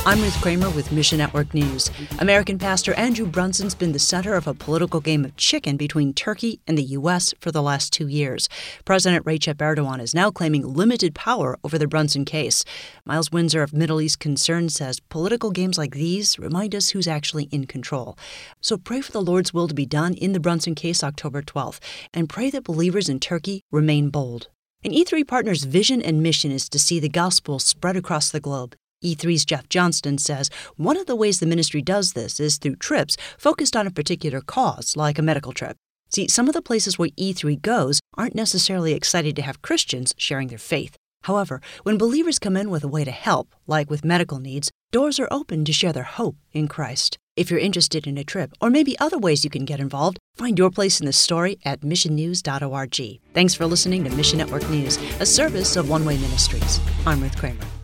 I'm Ruth Kramer with Mission Network News. American pastor Andrew Brunson's been the center of a political game of chicken between Turkey and the U.S. for the last 2 years. President Recep Erdogan is now claiming limited power over the Brunson case. Miles Windsor of Middle East Concern says political games like these remind us who's actually in control. So pray for the Lord's will to be done in the Brunson case October 12th, and pray that believers in Turkey remain bold. And E3 Partners' vision and mission is to see the gospel spread across the globe. E3's Jeff Johnston says one of the ways the ministry does this is through trips focused on a particular cause, like a medical trip. See, some of the places where E3 goes aren't necessarily excited to have Christians sharing their faith. However, when believers come in with a way to help, like with medical needs, doors are open to share their hope in Christ. If you're interested in a trip, or maybe other ways you can get involved, find your place in the story at missionnews.org. Thanks for listening to Mission Network News, a service of One Way Ministries. I'm Ruth Kramer.